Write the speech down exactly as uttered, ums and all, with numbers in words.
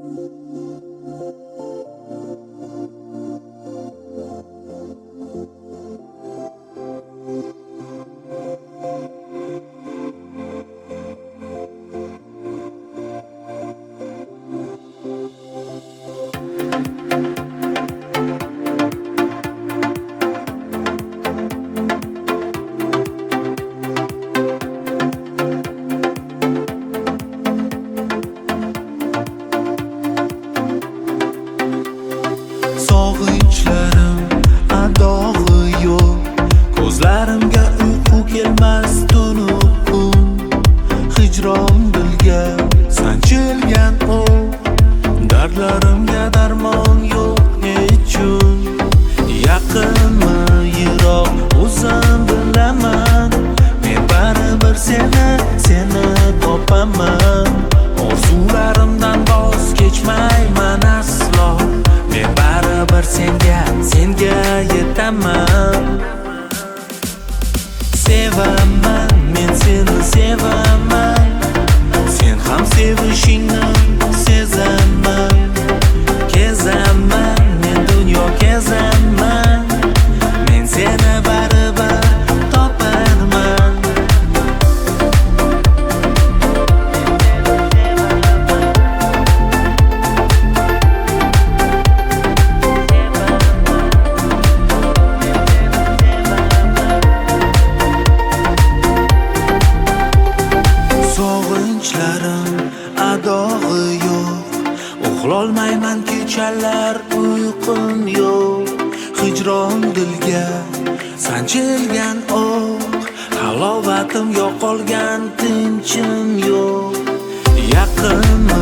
Sog'inchlarim adog'i yo'q, ko'zlarimga uyqu kelmas tunu kun. Hijron dilga sanchilgan o'q, dardlarimga darmon yo'q nechun. Yaqinmi yiroq o'zim bilaman, men baribir seni seni topaman. Orzularimdan voz kechmayman aslo, men baribir senga senga yetaman. Sevaman, men seni sevaman, sen ham sevishingni sezaman. Kezaman, men dunyo kezaman, men seni baribir toparman. Sog'inchlarim adog'i yo'q, uxlolmayman kechalar uyqum yo'q. Hijron dilga sanchilgan o'q, halovatim yo'qolgan tinchim yo'q. Yaqinmi